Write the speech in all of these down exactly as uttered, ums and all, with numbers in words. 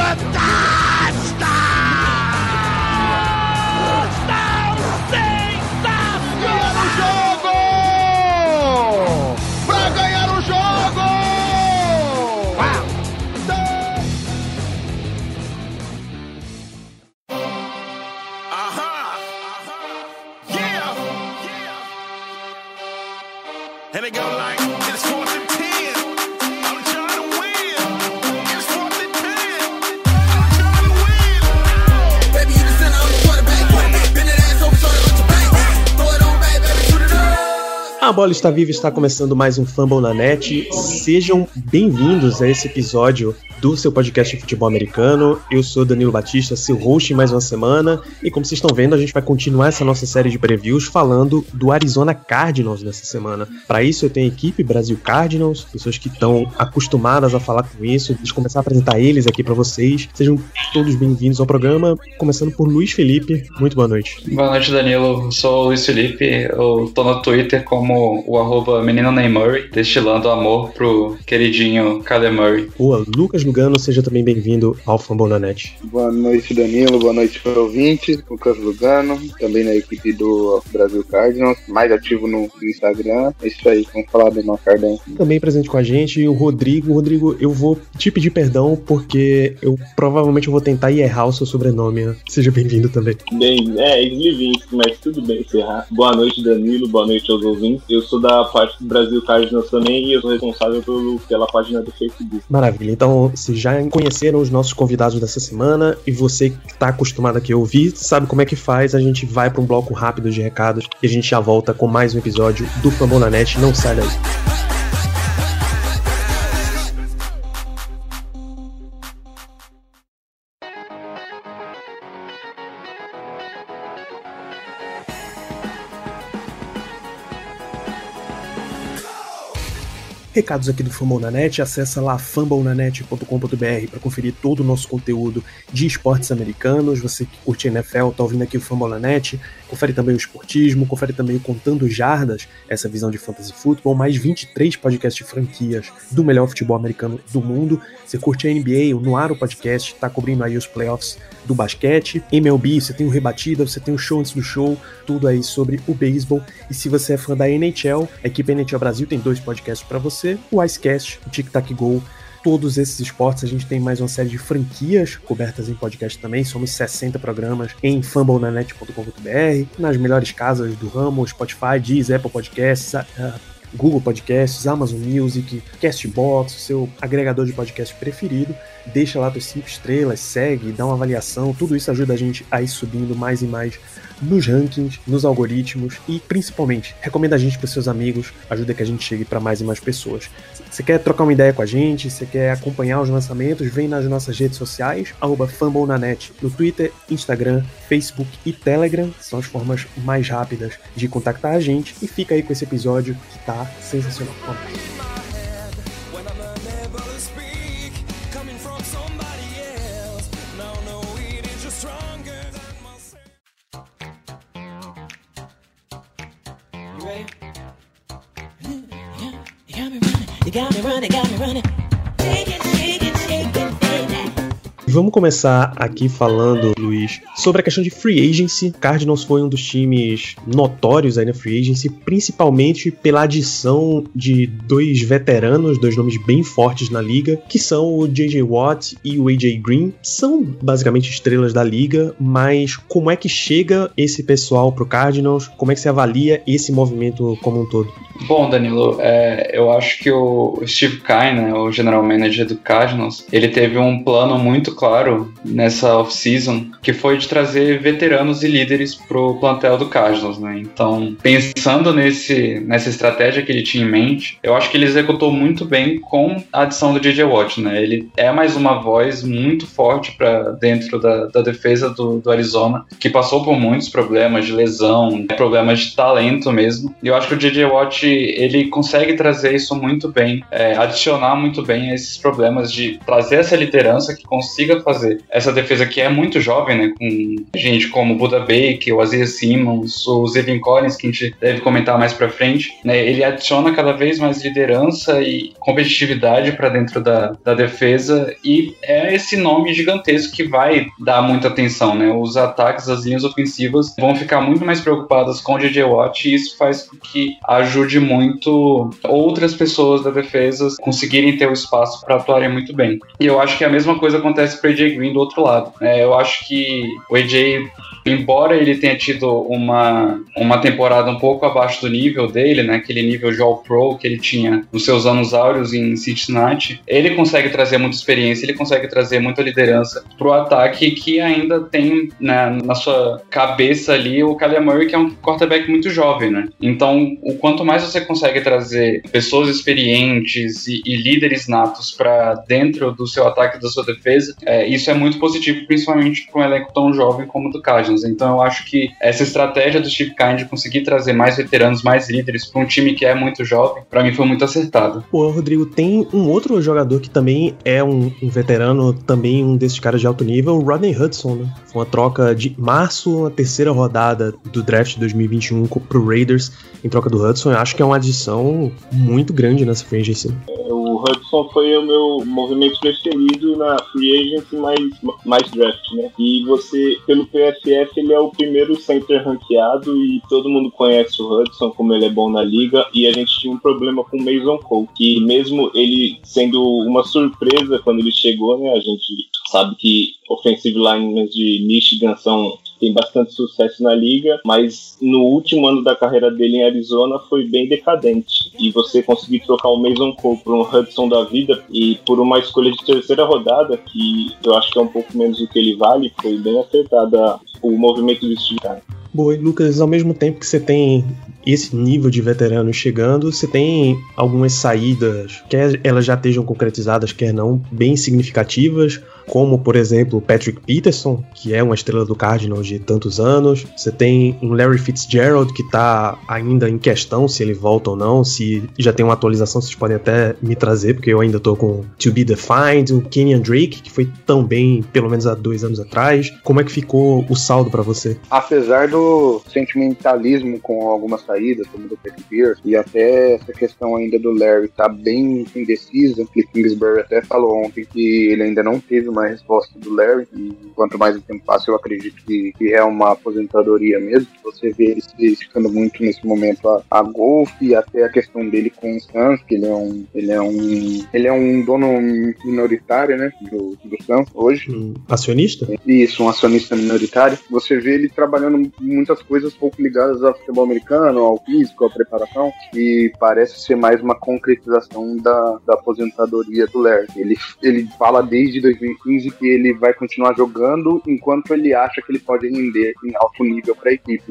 And they go like, it's fourth and ten. I'm trying to win. It's fourth and ten. I'm trying to win. Baby, you the center of the quarterback. Bend that ass over, shoulder, let your bank. Throw it on back, baby, shoot it up. A bola está viva, está começando mais um Fumble na Net. Sejam bem-vindos a esse episódio do seu podcast de futebol americano. Eu sou Danilo Batista, seu host em mais uma semana, e como vocês estão vendo, a gente vai continuar essa nossa série de previews falando do Arizona Cardinals nessa semana. Para isso eu tenho a equipe Brasil Cardinals, pessoas que estão acostumadas a falar com isso. Deixa eu começar a apresentar eles aqui para vocês. Sejam todos bem-vindos ao programa, começando por Luiz Felipe. Muito boa noite. Boa noite, Danilo. Eu sou o Luiz Felipe, eu tô no Twitter como o arroba menino Neymar, destilando amor pro queridinho Kyler Murray. Boa, Lucas Lugano, seja também bem-vindo ao Fumble na Net. Boa noite, Danilo, boa noite para ouvintes, Lucas Lugano, também na equipe do Brasil Cardinals, mais ativo no Instagram. É isso aí, vamos falar do nosso Cardão. Também presente com a gente o Rodrigo. Rodrigo, eu vou te pedir perdão porque eu provavelmente vou tentar errar o seu sobrenome, né? Seja bem-vindo também. Bem, é, Slivinski, mas tudo bem se errar. Boa noite, Danilo, boa noite aos ouvintes. Eu sou da parte do Brasil Cardinals também e eu sou responsável pelo, pela página do Facebook. Maravilha, então vocês já conheceram os nossos convidados dessa semana e você que está acostumado aqui a ouvir, sabe como é que faz. A gente vai para um bloco rápido de recados e a gente já volta com mais um episódio do Fumble na Net. Não sai daí. Recados aqui do Fumble na Net, acessa lá fumble na net ponto com ponto b r para conferir todo o nosso conteúdo de esportes americanos. Você que curte a N F L, tá ouvindo aqui o Fumble na Net, confere também o esportismo, confere também o Contando Jardas, essa visão de fantasy football, mais vinte e três podcasts de franquias do melhor futebol americano do mundo. Você curte a N B A, o Noaro Podcast, tá cobrindo aí os playoffs do basquete. M L B, você tem o Rebatida, você tem o Show Antes do Show, tudo aí sobre o beisebol. E se você é fã da N H L, a equipe N H L Brasil tem dois podcasts para você, o Icecast, o Tic Tac Go, todos esses esportes. A gente tem mais uma série de franquias cobertas em podcast também, somos sessenta programas em fumble na net ponto com ponto b r, nas melhores casas do ramo, Spotify, Deezer, Apple Podcasts, uh, Google Podcasts, Amazon Music, Castbox, seu agregador de podcast preferido. Deixa lá tuas cinco estrelas, segue, dá uma avaliação, tudo isso ajuda a gente a ir subindo mais e mais nos rankings, nos algoritmos e principalmente recomenda a gente para os seus amigos, ajuda que a gente chegue para mais e mais pessoas. Você quer trocar uma ideia com a gente, você quer acompanhar os lançamentos, vem nas nossas redes sociais, arroba Fumble na Net, no Twitter, Instagram, Facebook e Telegram, são as formas mais rápidas de contactar a gente, e fica aí com esse episódio que tá sensacional. Vamos. Vamos começar aqui falando, Luiz, sobre a questão de free agency. Cardinals foi um dos times notórios aí na free agency, principalmente pela adição de dois veteranos, dois nomes bem fortes na liga, que são o J J Watt e o A J Green. São basicamente estrelas da liga, mas como é que chega esse pessoal pro Cardinals? Como é que você avalia esse movimento como um todo? Bom, Danilo, é, eu acho que o Steve Keim, né, o general manager do Cardinals, ele teve um plano muito claro nessa off-season, que foi de trazer veteranos e líderes pro plantel do Cardinals, né? Então, pensando nesse, nessa estratégia que ele tinha em mente, eu acho que ele executou muito bem com a adição do J J Watt, né? Ele é mais uma voz muito forte para dentro da, da defesa do, do Arizona, que passou por muitos problemas de lesão, problemas de talento mesmo, e eu acho que o J J Watt, ele consegue trazer isso muito bem, é, adicionar muito bem a esses problemas, de trazer essa liderança que consiga fazer essa defesa que é muito jovem, jovem, né, com gente como o Buda Baker, o Isaiah Simmons, o Zevin Collins, que a gente deve comentar mais pra frente, né, ele adiciona cada vez mais liderança e competitividade para dentro da, da defesa, e é esse nome gigantesco que vai dar muita atenção, né, os ataques, as linhas ofensivas vão ficar muito mais preocupadas com o J J Watt, e isso faz com que ajude muito outras pessoas da defesa conseguirem ter o espaço para atuarem muito bem. E eu acho que a mesma coisa acontece para A J Green do outro lado. É, eu acho que o A J, embora ele tenha tido uma, uma temporada um pouco abaixo do nível dele, né, aquele nível de All-Pro que ele tinha nos seus anos áureos em Cincinnati, ele consegue trazer muita experiência, ele consegue trazer muita liderança pro ataque, que ainda tem, né, na sua cabeça ali o Kyler Murray, que é um quarterback muito jovem, né? Então, o quanto mais você consegue trazer pessoas experientes e, e líderes natos para dentro do seu ataque e da sua defesa, é, isso é muito positivo, principalmente para um elenco tão jovem como o do Cardinals. Então eu acho que essa estratégia do Steve Keim de conseguir trazer mais veteranos, mais líderes para um time que é muito jovem, para mim foi muito acertada. Pô, Rodrigo, tem um outro jogador que também é um, um veterano, também um desses caras de alto nível, o Rodney Hudson, né? Foi uma troca de março, a terceira rodada do draft de dois mil e vinte e um pro Raiders, em troca do Hudson. Eu acho que é uma adição muito grande nessa free agency. O Hudson foi o meu movimento preferido na free agency mais, mais draft, né? E você, pelo P F F, ele é o primeiro center ranqueado e todo mundo conhece o Hudson, como ele é bom na liga, e a gente tinha um problema com o Mason Cole, que mesmo ele sendo uma surpresa quando ele chegou, né? A gente sabe que offensive linemen de Michigan são, tem bastante sucesso na liga, mas no último ano da carreira dele em Arizona foi bem decadente. E você conseguir trocar o Mason Cole por um Hudson da vida e por uma escolha de terceira rodada, que eu acho que é um pouco menos do que ele vale, foi bem acertada o movimento do Steve Keim. Boa, e Lucas, ao mesmo tempo que você tem esse nível de veteranos chegando, você tem algumas saídas, quer elas já estejam concretizadas, quer não, bem significativas, como, por exemplo, o Patrick Peterson, que é uma estrela do Cardinals de tantos anos. Você tem um Larry Fitzgerald, que está ainda em questão se ele volta ou não, se já tem uma atualização, vocês podem até me trazer, porque eu ainda estou com To Be Defined. O Kenyan Drake, que foi tão bem, pelo menos há dois anos atrás. Como é que ficou o saldo para você? Apesar do sentimentalismo com algumas saídas, como do Patrick Pierce, e até essa questão ainda do Larry tá bem indecisa, que Kingsbury até falou ontem que ele ainda não teve uma resposta do Larry, e quanto mais o tempo passa eu acredito que, que é uma aposentadoria mesmo. Você vê ele se dedicando muito nesse momento a, a golfe, e até a questão dele com o Suns, que ele é um ele é um ele é um dono minoritário, né, do, do Suns hoje. Um acionista? Isso, um acionista minoritário. Você vê ele trabalhando muitas coisas pouco ligadas ao futebol americano, ao físico, à preparação, e parece ser mais uma concretização da, da aposentadoria do Larry. Ele, ele fala desde dois mil e quinze que ele vai continuar jogando enquanto ele acha que ele pode render em alto nível para a equipe.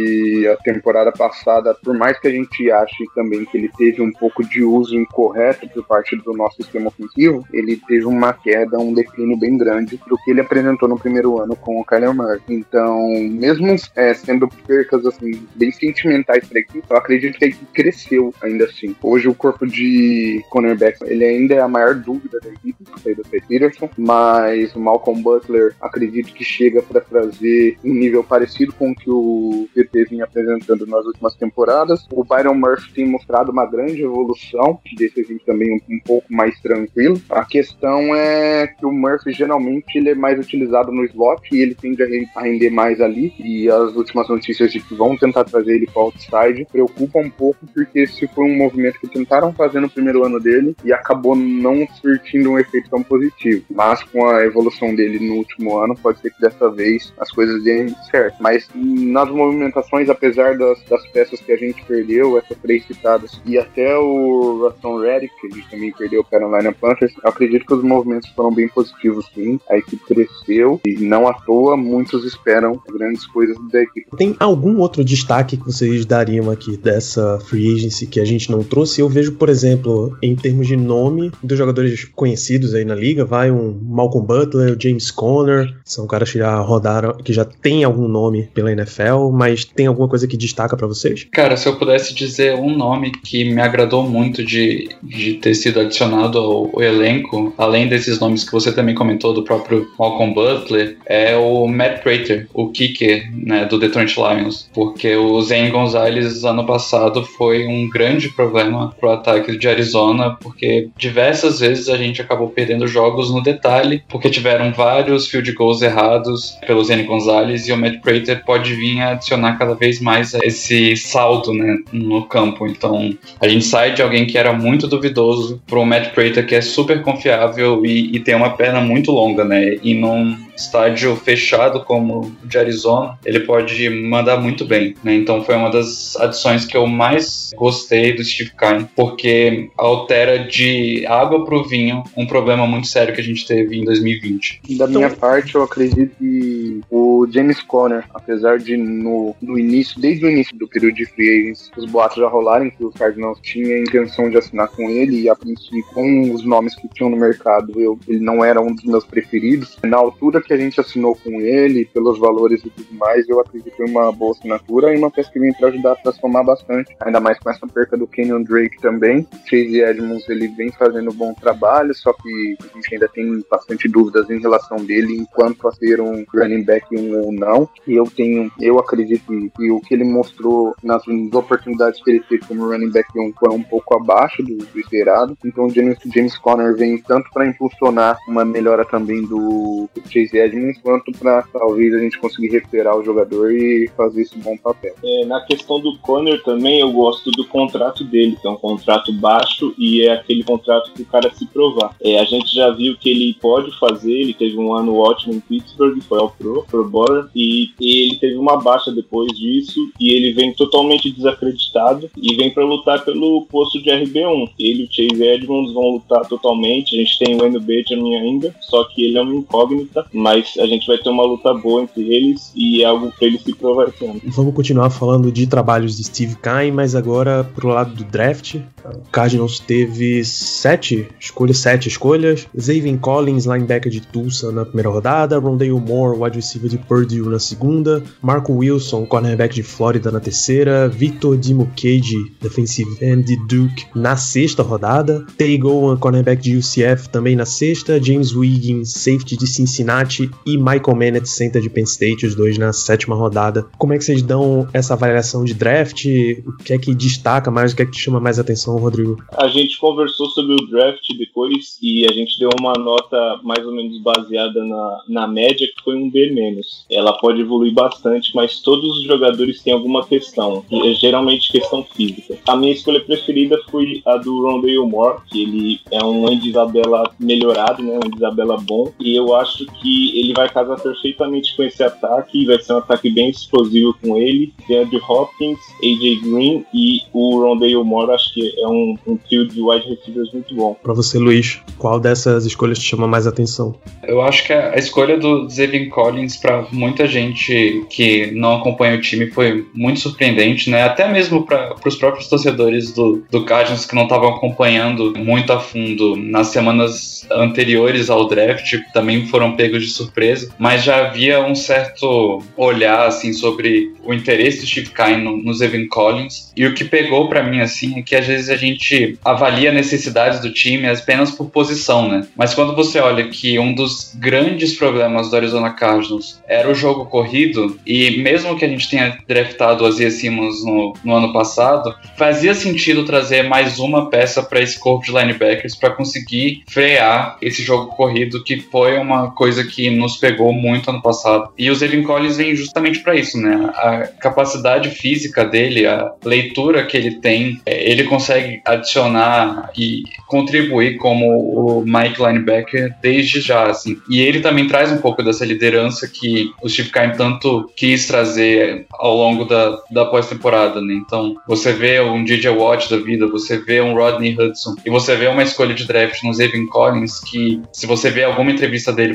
E a temporada passada, por mais que a gente ache também que ele teve um pouco de uso incorreto por parte do nosso sistema ofensivo, ele teve uma queda, um declínio bem grande do que ele apresentou no primeiro ano com o Kyler Murray. Então, mesmo é, sendo percas assim, bem sentimentais para a equipe, eu acredito que a equipe cresceu ainda assim. Hoje o corpo de cornerbacks, ele ainda é a maior dúvida da equipe, do Peterson, mas o Malcolm Butler acredito que chega para trazer um nível parecido com o que o P T vinha apresentando nas últimas temporadas. O Byron Murphy tem mostrado uma grande evolução, que deixa a gente também um, um pouco mais tranquilo. A questão é que o Murphy geralmente ele é mais utilizado no slot e ele tende a render mais ali, e as últimas notícias de que vão tentar trazer ele para o outside preocupa um pouco, porque esse foi um movimento que tentaram fazer no primeiro ano dele e acabou não surtindo um efeito tão positivo, mas com a evolução dele no último ano pode ser que dessa vez as coisas deem certo. Mas nas movimentações, apesar das, das peças que a gente perdeu, essas três citadas, e até o Rashawn Reddick, que a gente também perdeu o Carolina Panthers, eu acredito que os movimentos foram bem positivos sim, a equipe cresceu e não à toa muitos esperam grandes coisas da equipe. Tem algum outro destaque que vocês dariam aqui dessa free agency que a gente não trouxe? Eu vejo, por exemplo, em termos de nome dos jogadores conhecidos aí na liga, vai um Malcolm Butler, o James Conner, são caras que já rodaram, que já tem algum nome pela N F L, mas tem alguma coisa que destaca pra vocês? Cara, se eu pudesse dizer um nome que me agradou muito de, de ter sido adicionado ao, ao elenco, além desses nomes que você também comentou, do próprio Malcolm Butler, é o Matt Prater, o kicker, né, do Detroit Lions, porque o Zane Gonzalez ano passado foi um grande problema pro ataque de Arizona, porque diversas vezes a gente acabou perdendo jogos no detalhe, porque tiveram vários field goals errados pelo Zane Gonzalez, e o Matt Prater pode vir a adicionar cada vez mais esse saldo, né, no campo. Então a gente sai de alguém que era muito duvidoso para o Matt Prater, que é super confiável e, e tem uma perna muito longa, né, e num estádio fechado como o de Arizona, ele pode mandar muito bem, né? Então foi uma das adições que eu mais gostei do Steve Keim, porque altera de água pro vinho um problema muito sério que a gente teve em dois mil e vinte. Da minha então, parte, eu acredito que o James Conner, apesar de no, no início, desde o início do período de free agents, os boatos já rolarem que os Cardinals tinham a intenção de assinar com ele, e a princípio, com os nomes que tinham no mercado, eu, ele não era um dos meus preferidos. Na altura que a gente assinou com ele, pelos valores e tudo mais, eu acredito que foi uma boa assinatura e uma peça que vem para ajudar a transformar bastante, ainda mais com essa perca do Kenyon Drake também. Chase Edmonds, ele vem fazendo um bom trabalho, só que a gente ainda tem bastante dúvidas em relação dele, enquanto a ser um running back um ou não, e eu tenho, eu acredito que o que ele mostrou nas oportunidades que ele teve como running back um foi um pouco abaixo do, do esperado, então o James, James Conner vem tanto para impulsionar uma melhora também do, do Chase Edmonds, quanto para talvez a gente conseguir recuperar o jogador e fazer esse bom papel. É, na questão do Conner também, eu gosto do contrato dele, que é um contrato baixo e é aquele contrato que o cara se provar. É, a gente já viu que ele pode fazer, ele teve um ano ótimo em Pittsburgh, foi ao Pro, Pro Bowler, e, e ele teve uma baixa depois disso, e ele vem totalmente desacreditado e vem para lutar pelo posto de R B um. Ele e o Chase Edmonds vão lutar totalmente, a gente tem o Eno Benjamin ainda, só que ele é uma incógnita, mas a gente vai ter uma luta boa entre eles e é algo para eles se provar esse ano. Vamos continuar falando de trabalhos de Steve Keim, mas agora pro lado do draft. O Cardinals teve sete escolhas, sete escolhas. Zaven Collins, linebacker de Tulsa, na primeira rodada. Rondale Moore, wide receiver de Purdue, na segunda. Marco Wilson, cornerback de Flórida, na terceira. Victor Dimukeji, defensive end de Duke, na sexta rodada. Tay Gowan, cornerback de U C F, também na sexta. James Wiggins, safety de Cincinnati. E Michael Mannett, center de Penn State, os dois na sétima rodada. Como é que vocês dão essa avaliação de draft? O que é que destaca mais? O que é que te chama mais atenção, Rodrigo? A gente conversou sobre o draft depois e a gente deu uma nota mais ou menos baseada na, na média, que foi um B menos. Ela pode evoluir bastante, mas todos os jogadores têm alguma questão, e é geralmente questão física. A minha escolha preferida foi a do Rondale Moore, que ele é um Andy Isabella melhorado, né, um Andy Isabella bom, e eu acho que ele vai casar perfeitamente com esse ataque, vai ser um ataque bem explosivo com ele. DeAndre Hopkins, A J Green e o Rondale Moore, acho que é um, um trio de wide receivers muito bom. Pra você, Luiz, qual dessas escolhas te chama mais atenção? Eu acho que a escolha do Zaven Collins, pra muita gente que não acompanha o time, foi muito surpreendente, né? Até mesmo para os próprios torcedores do, do Cardinals que não estavam acompanhando muito a fundo nas semanas anteriores ao draft, também foram pegos de surpresa, mas já havia um certo olhar assim sobre o interesse do Steve Keim no, no Zaven Collins, e o que pegou pra mim assim é que às vezes a gente avalia necessidades do time apenas por posição, né? Mas quando você olha que um dos grandes problemas do Arizona Cardinals era o jogo corrido, e mesmo que a gente tenha draftado o Isaiah Simmons no, no ano passado, fazia sentido trazer mais uma peça para esse corpo de linebackers para conseguir frear esse jogo corrido, que foi uma coisa que nos pegou muito ano passado. E o Zaven Collins vem justamente para isso, né? A capacidade física dele, a leitura que ele tem, ele consegue adicionar e contribuir como o Mike linebacker desde já, assim. E ele também traz um pouco dessa liderança que o Steve Keim tanto quis trazer ao longo da, da pós-temporada, né? Então, você vê um D J Watt da vida, você vê um Rodney Hudson, e você vê uma escolha de draft no Zaven Collins que, se você vê alguma entrevista dele, você sente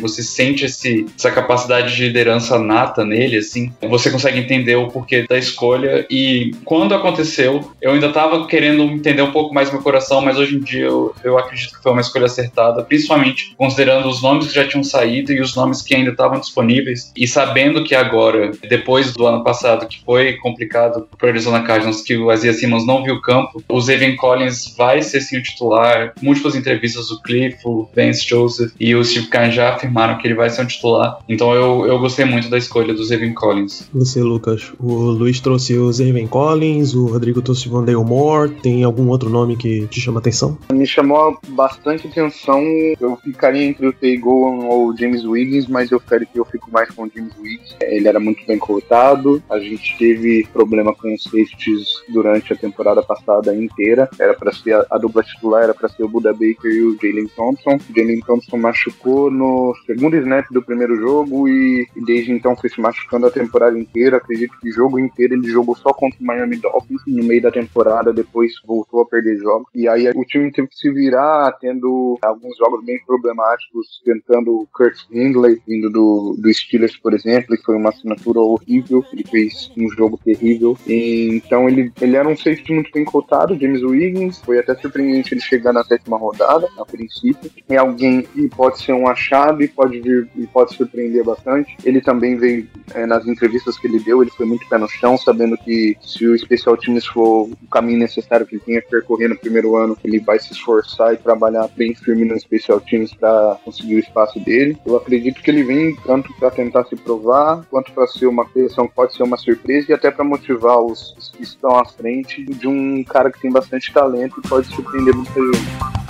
sente esse, essa capacidade de liderança nata nele, assim, você consegue entender o porquê da escolha. E quando aconteceu, eu ainda tava querendo entender um pouco mais meu coração, mas hoje em dia eu, eu acredito que foi uma escolha acertada, principalmente considerando os nomes que já tinham saído e os nomes que ainda estavam disponíveis, e sabendo que agora, depois do ano passado, que foi complicado para o Arizona Cardinals, que o Isaiah Simmons não viu o campo, o Zaven Collins vai ser sim o titular. Múltiplas entrevistas do Cliff, o Vance Joseph e o Steve Keim já afirmaram que ele vai ser um titular. Então eu, eu gostei muito da escolha do Zaven Collins. Você, Lucas, o Luiz trouxe o Zaven Collins, o Rodrigo trouxe o Vandale Moore. Tem algum outro nome que te chama atenção? Me chamou bastante atenção. Eu ficaria entre o Tay Gowan ou o James Wiggins, mas eu, ficaria, eu fico mais com o James Wiggins. Ele era muito bem cotado. A gente teve problema com os safeties durante a temporada passada inteira. Era para ser a, a dupla titular, era para ser o Buda Baker e o Jalen Thompson. O Jalen Thompson machucou no segundo snap do primeiro jogo e, e desde então foi se machucando a temporada inteira. Acredito que o jogo inteiro ele jogou só contra o Miami Dolphins. No meio da temporada, depois voltou a perder jogos. E aí o time teve que se virar, tendo alguns jogos bem problemáticos, tentando o Curtis Hindley, vindo do, do Steelers, por exemplo, e foi uma assinatura horrível. Ele fez um jogo terrível. E, então ele, ele era um safety muito bem cotado, James Wiggins. Foi até surpreendente ele chegar na sétima rodada, a princípio. É alguém que pode ser um achado e pode vir e pode surpreender bastante. Ele também veio, é, nas entrevistas que ele deu, ele foi muito pé no chão, sabendo que se o Special Teams for o caminho necessário que ele tinha que percorrer no primeiro ano, ele vai se esforçar e trabalhar bem firme no Special Teams para conseguir o espaço dele. Eu acredito que ele vem tanto para tentar se provar, quanto para ser uma seleção que pode ser uma surpresa e até para motivar os, os que estão à frente de um cara que tem bastante talento e pode surpreender muita gente.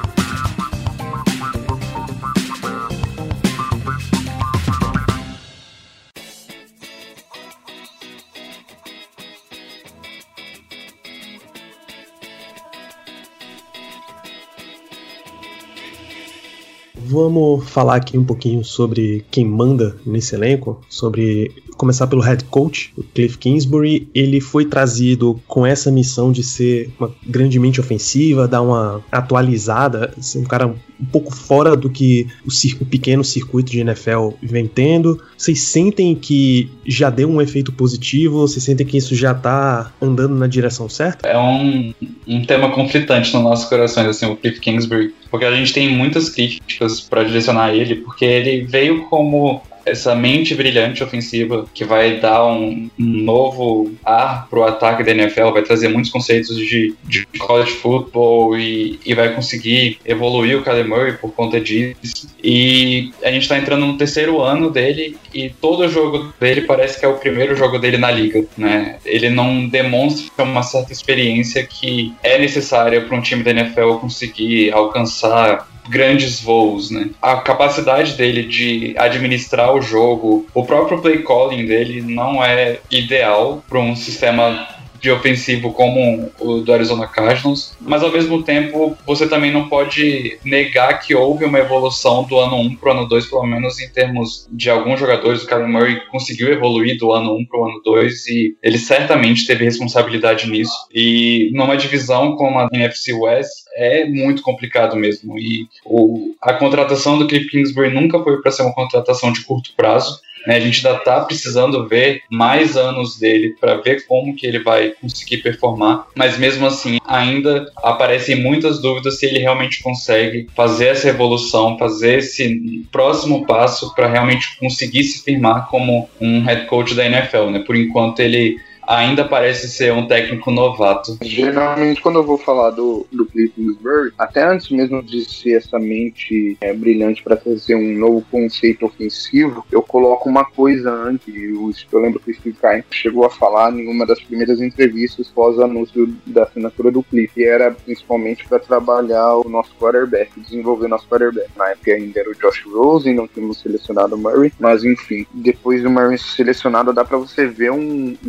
Vamos falar aqui um pouquinho sobre quem manda nesse elenco, sobre começar pelo head coach, o Cliff Kingsbury. Ele foi trazido com essa missão de ser uma grandemente ofensiva, dar uma atualizada, ser um cara um pouco fora do que o, cir- o pequeno circuito de N F L vem tendo. Vocês sentem que já deu um efeito positivo? Vocês sentem que isso já tá andando na direção certa? É um, um tema conflitante nos nossos corações, assim, o Cliff Kingsbury, porque a gente tem muitas críticas para direcionar a ele, porque ele veio como essa mente brilhante ofensiva que vai dar um, um novo ar pro ataque da N F L, vai trazer muitos conceitos de, de college football e, e vai conseguir evoluir o Kyler Murray por conta disso. E a gente tá entrando no terceiro ano dele e todo jogo dele parece que é o primeiro jogo dele na liga, né? Ele não demonstra uma certa experiência que é necessária para um time da N F L conseguir alcançar grandes voos, né? A capacidade dele de administrar o jogo, o próprio play calling dele não é ideal para um sistema de ofensivo como o do Arizona Cardinals, mas ao mesmo tempo você também não pode negar que houve uma evolução do ano um para o ano dois, pelo menos em termos de alguns jogadores. O Kyler Murray conseguiu evoluir do ano um para o ano dois e ele certamente teve responsabilidade nisso. E numa divisão como a N F C West é muito complicado mesmo. E o, a contratação do Cliff Kingsbury nunca foi para ser uma contratação de curto prazo. A gente ainda está precisando ver mais anos dele para ver como que ele vai conseguir performar, mas mesmo assim ainda aparecem muitas dúvidas se ele realmente consegue fazer essa evolução, fazer esse próximo passo para realmente conseguir se firmar como um head coach da N F L, né? Por enquanto ele ainda parece ser um técnico novato. Geralmente, quando eu vou falar do, do Cliff Kingsbury, até antes mesmo de ser essa mente é, brilhante para trazer um novo conceito ofensivo, eu coloco uma coisa antes. Eu, eu lembro que o Steve Keim chegou a falar em uma das primeiras entrevistas pós-anúncio da assinatura do Cliff, e era principalmente para trabalhar o nosso quarterback, desenvolver o nosso quarterback. Na época ainda era o Josh Rosen, não tínhamos selecionado o Murray, mas enfim, depois do Murray selecionado, dá para você ver um, um desenvolvimento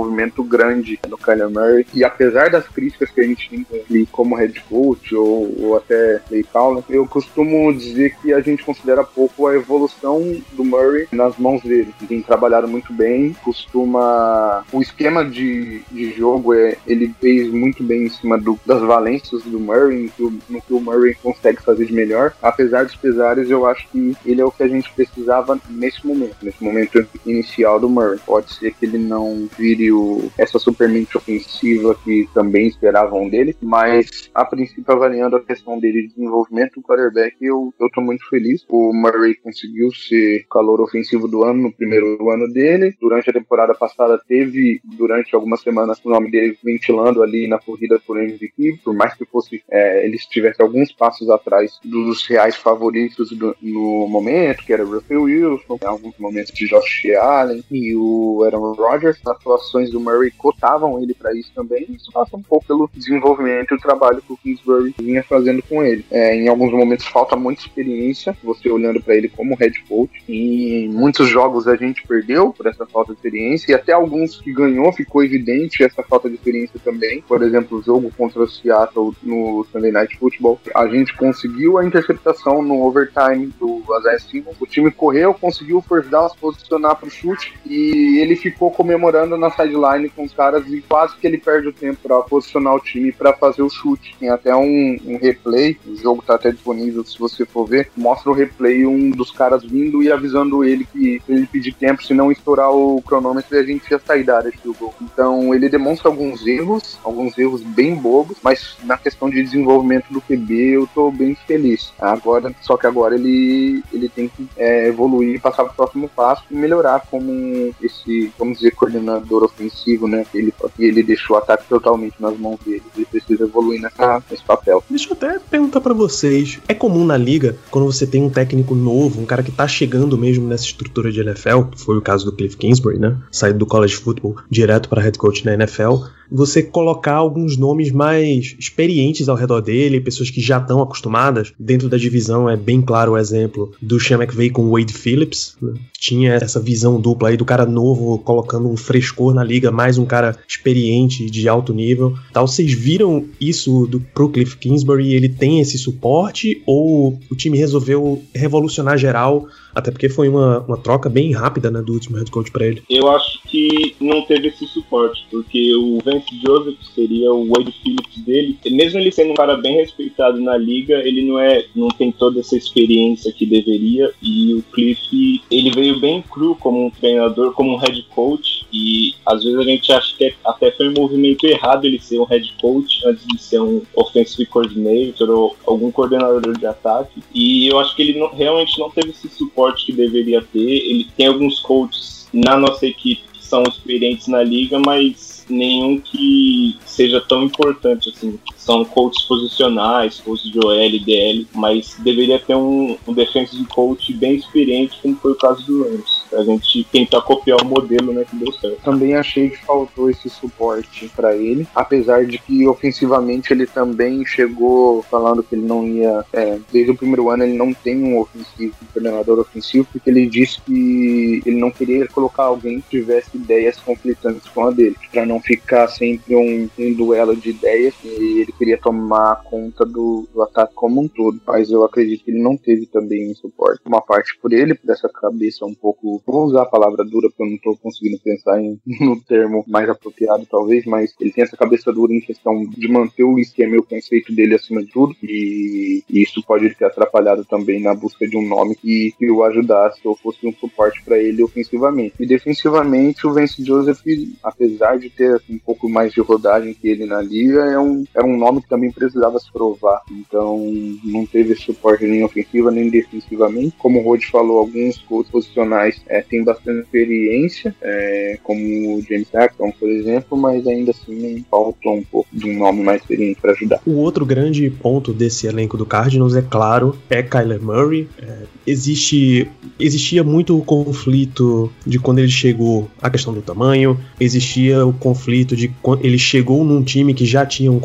desenvolvimento grande no Kyler Murray. E apesar das críticas que a gente tem ele como head coach ou, ou até play caller, eu costumo dizer que a gente considera pouco a evolução do Murray nas mãos dele. Ele tem trabalhado muito bem, costuma... O esquema de, de jogo, é, ele fez muito bem em cima do, das valências do Murray, no que, o, no que o Murray consegue fazer de melhor. Apesar dos pesares, eu acho que ele é o que a gente precisava nesse momento, nesse momento inicial do Murray. Pode ser que ele não vire o, essa supermente ofensiva que também esperavam dele, mas a princípio, avaliando a questão dele de desenvolvimento do quarterback, eu, eu tô muito feliz. O Murray conseguiu ser calor ofensivo do ano no primeiro ano dele. Durante a temporada passada teve, durante algumas semanas, o nome dele ventilando ali na corrida por M V P, por mais que fosse é, ele estivesse alguns passos atrás dos reais favoritos do, no momento, que era o Russell Wilson, em alguns momentos de Josh Allen e o Aaron Rodgers. As atuações do Murray cotavam ele para isso também. Isso passa um pouco pelo desenvolvimento e o trabalho que o Kingsbury vinha fazendo com ele. É, em alguns momentos falta muita experiência, você olhando para ele como head coach, e em muitos jogos a gente perdeu por essa falta de experiência, e até alguns que ganhou ficou evidente essa falta de experiência também. Por exemplo, o jogo contra o Seattle no Sunday Night Football, a gente conseguiu a interceptação no overtime do Isaiah Simmons, o time correu, conseguiu o first down, se posicionar para o chute, e ele ficou comemorando na sideline com os caras, e quase que ele perde o tempo para posicionar o time para fazer o chute. Tem até um, um replay, o jogo tá até disponível se você for ver, mostra o replay, um dos caras vindo e avisando ele que ele pedir tempo, se não estourar o cronômetro, a gente ia sair da área de field goal. Então ele demonstra alguns erros, alguns erros bem bobos, mas na questão de desenvolvimento do Q B eu tô bem feliz. Agora, só que agora ele, ele tem que é, evoluir, passar pro próximo passo e melhorar como esse, vamos dizer, coordenador ofensivo, né? Ele, ele deixou o ataque totalmente nas mãos dele. Ele precisa evoluir nessa, nesse papel. Deixa eu até perguntar pra vocês, é comum na liga, quando você tem um técnico novo, um cara que tá chegando mesmo nessa estrutura de N F L, que foi o caso do Cliff Kingsbury, né? Saído do college football direto para head coach na N F L, você colocar alguns nomes mais experientes ao redor dele, pessoas que já estão acostumadas. Dentro da divisão é bem claro o exemplo do Sean McVay com o Wade Phillips, né? Tinha essa visão dupla aí do cara novo colocando um frescor na liga, mais um cara experiente de alto nível. Tal. Vocês viram isso do, pro Cliff Kingsbury? Ele tem esse suporte ou o time resolveu revolucionar geral? Até porque foi uma, uma troca bem rápida, né, do último head coach pra ele. Eu acho que não teve esse suporte, porque o Vance Joseph seria o Wade Phillips dele. Mesmo ele sendo um cara bem respeitado na liga, ele não, é, não tem toda essa experiência que deveria. E o Cliff, ele veio bem cru como um treinador, como um head coach. E às vezes a gente acha que até foi um movimento errado ele ser um head coach antes de ser um offensive coordinator ou algum coordenador de ataque. E eu acho que ele não, realmente não teve esse suporte que deveria ter. Ele tem alguns coaches na nossa equipe que são experientes na liga, mas nenhum que seja tão importante assim. São coaches posicionais, coaches de O L, D L, mas deveria ter um, um defensive coach bem experiente, como foi o caso do Rams, pra gente tentar copiar o modelo, né, que deu certo. Também achei que faltou esse suporte pra ele, apesar de que ofensivamente ele também chegou falando que ele não ia, é, desde o primeiro ano ele não tem um ofensivo, um coordenador ofensivo, porque ele disse que ele não queria colocar alguém que tivesse ideias conflitantes com a dele, pra não ficar sempre um, um duelo de ideias, e ele queria tomar conta do, do ataque como um todo, mas eu acredito que ele não teve também um suporte. Uma parte por ele, por essa cabeça um pouco, vou usar a palavra dura porque eu não estou conseguindo pensar em, no termo mais apropriado talvez, mas ele tem essa cabeça dura em questão de manter o esquema e o conceito dele acima de tudo, e, e isso pode ter atrapalhado também na busca de um nome que, que o ajudasse ou fosse um suporte para ele ofensivamente. E defensivamente o Vance Joseph, apesar de ter um pouco mais de rodagem que ele na liga, é um, era um nome que também precisava se provar, então não teve suporte nem ofensiva nem defensivamente. Como o Rod falou, alguns coaches posicionais é, têm bastante experiência, é, como o James Jackson, por exemplo, mas ainda assim faltou um pouco de um nome mais experiente para ajudar. O outro grande ponto desse elenco do Cardinals, é claro, é Kyler Murray. É, existe, existia muito o conflito de quando ele chegou, a questão do tamanho, existia o conflito de quando ele chegou num time que já tinha um quarterback,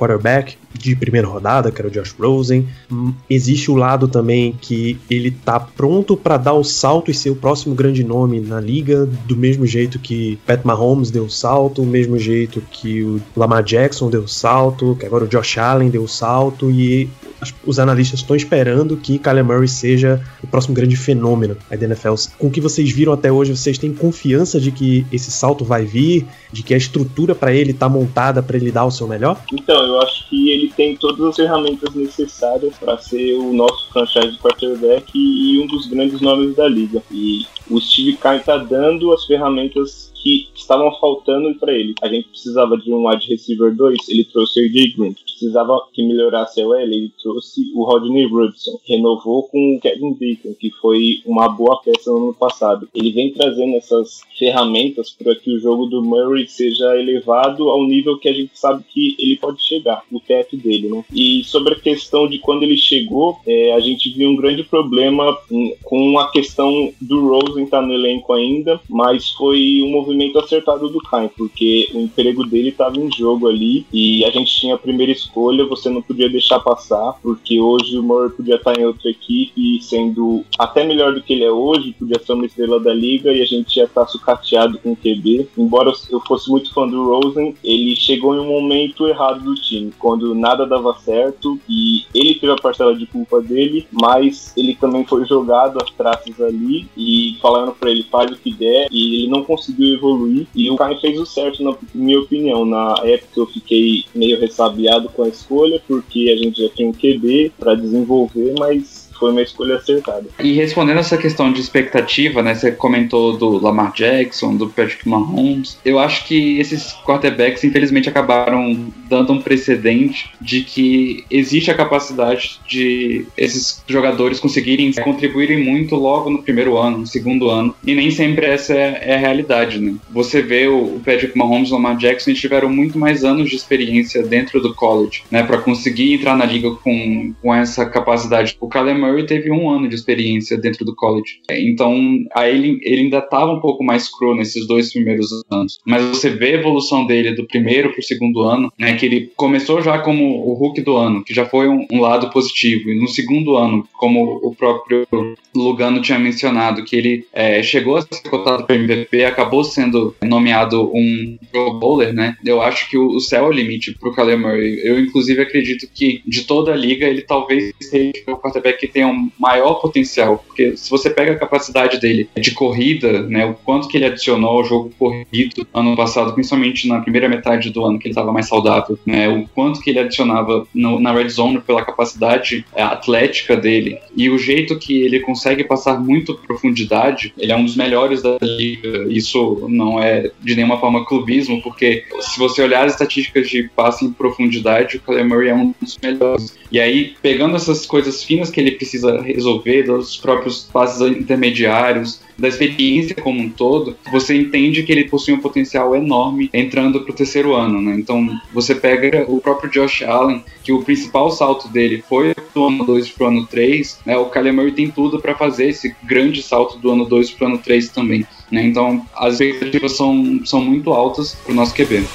quarterback de primeira rodada, que era o Josh Rosen. Existe o lado também que ele tá pronto para dar o salto e ser o próximo grande nome na liga, do mesmo jeito que Pat Mahomes deu o salto, do mesmo jeito que o Lamar Jackson deu o salto, que agora o Josh Allen deu o salto, e os analistas estão esperando que Kyler Murray seja o próximo grande fenômeno da N F L. Com o que vocês viram até hoje, vocês têm confiança de que esse salto vai vir, de que a estrutura para ele está montada para ele dar o seu melhor? Então, eu acho que ele tem todas as ferramentas necessárias para ser o nosso franchise quarterback e um dos grandes nomes da liga. E o Steve Keim está dando as ferramentas que estavam faltando para ele. A gente precisava de um wide receiver dois, ele trouxe o A J Green. Precisava que melhorasse a O L, ele trouxe o Rodney Rudson. Renovou com o Kevin Bacon, que foi uma boa peça no ano passado. Ele vem trazendo essas ferramentas para que o jogo do Murray seja elevado ao nível que a gente sabe que ele pode chegar, o teto dele, né? E sobre a questão de quando ele chegou, é, a gente viu um grande problema com a questão do Rosen estar no elenco ainda, mas foi um movimento acertado do Keim, porque o emprego dele estava em jogo ali e a gente tinha a primeira escolha, você não podia deixar passar, porque hoje o Murray podia estar em outra equipe sendo até melhor do que ele é hoje, podia ser uma estrela da liga e a gente ia estar sucateado com o Q B. Embora eu fosse muito fã do Rosen, ele chegou em um momento errado do time, quando nada dava certo, e ele teve a parcela de culpa dele, mas ele também foi jogado às traças ali e falaram pra ele, faz o que der, e ele não conseguiu evoluir, e o Keim fez o certo, na minha opinião. Na época eu fiquei meio ressabiado com a escolha, porque a gente já tinha um Q B pra desenvolver, mas foi uma escolha acertada. E respondendo essa questão de expectativa, né, você comentou do Lamar Jackson, do Patrick Mahomes, eu acho que esses quarterbacks infelizmente acabaram dando um precedente de que existe a capacidade de esses jogadores conseguirem contribuírem muito logo no primeiro ano, no segundo ano, e nem sempre essa é, é a realidade, né? Você vê o Patrick Mahomes e o Lamar Jackson, eles tiveram muito mais anos de experiência dentro do college, né, para conseguir entrar na liga com, com essa capacidade. O Kyler Murray teve um ano de experiência dentro do college, então aí ele, ele ainda estava um pouco mais cru nesses dois primeiros anos, mas você vê a evolução dele do primeiro para o segundo ano, né, que ele começou já como o rookie do ano, que já foi um, um lado positivo, e no segundo ano, como o próprio Lugano tinha mencionado, que ele é, chegou a ser cotado para M V P, acabou sendo nomeado um Pro Bowler, né? Eu acho que o, o céu é o limite para o Kyler Murray. Eu inclusive acredito que de toda a liga ele talvez seja o quarterback que tenha um maior potencial, porque se você pega a capacidade dele de corrida, né, o quanto que ele adicionou ao jogo corrido ano passado, principalmente na primeira metade do ano que ele estava mais saudável, né, o quanto que ele adicionava no, na red zone pela capacidade é, atlética dele e o jeito que ele consegue passar muito profundidade, ele é um dos melhores da liga. Isso não é de nenhuma forma clubismo, porque se você olhar as estatísticas de passe em profundidade, o Kyler Murray é um dos melhores. E aí, pegando essas coisas finas que ele precisa resolver, dos próprios passes intermediários, da experiência como um todo, você entende que ele possui um potencial enorme entrando para o terceiro ano, né? Então, você pega o próprio Josh Allen, que o principal salto dele foi do ano dois para o ano três, né? O Kyler Murray tem tudo para fazer esse grande salto do ano dois para o ano três também, né? Então, as expectativas são, são muito altas para o nosso Q B.